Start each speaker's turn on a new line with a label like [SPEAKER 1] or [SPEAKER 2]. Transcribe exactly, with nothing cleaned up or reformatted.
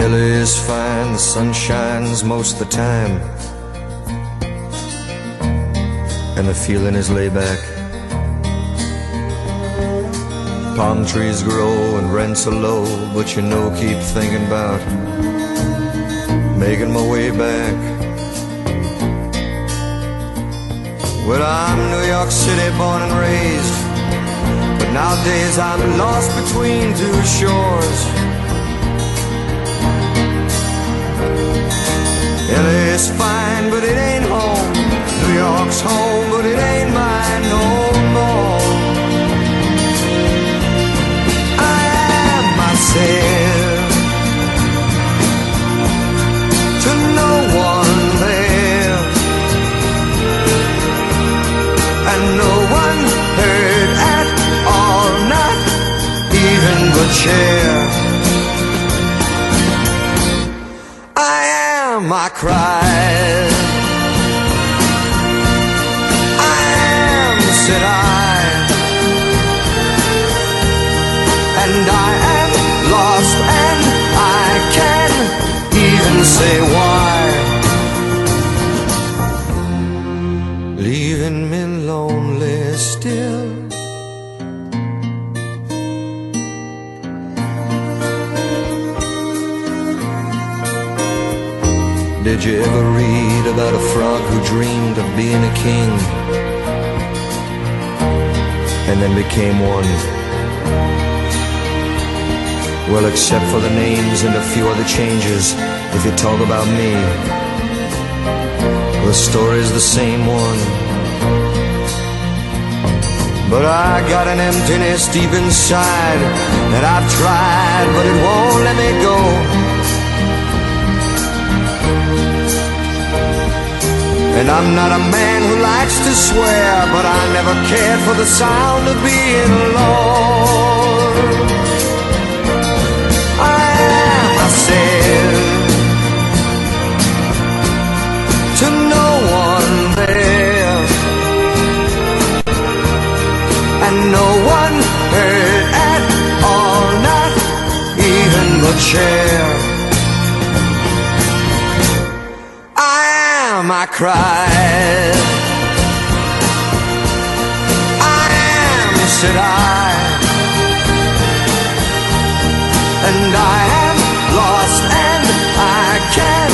[SPEAKER 1] L A is fine, the sun shines most of the time, and the feeling is laid back. Palm trees grow and rents are low, but you know, keep thinking about making my way back. Well, I'm New York City born and raised, but nowadays I'm lost between two shores. L A is fine, but it ain't home. New York's home, but it ain't mine no more. I am myself to no one there, and no one heard at all, not even the chair. I cried, I am, said I, and I am lost, and I can't even say why. Leaving me lonely still. Did you ever read about a frog who dreamed of being a king and then became one? Well, except for the names and a few other changes, if you talk about me, the story's the same one. But I got an emptiness deep inside that I've tried, but it won't let me go. And I'm not a man who likes to swear, but I never cared for the sound of being alone. I am myself to no one there, and no one heard at all, not even the chair. I cried, I am, said I, and I am lost, and I can't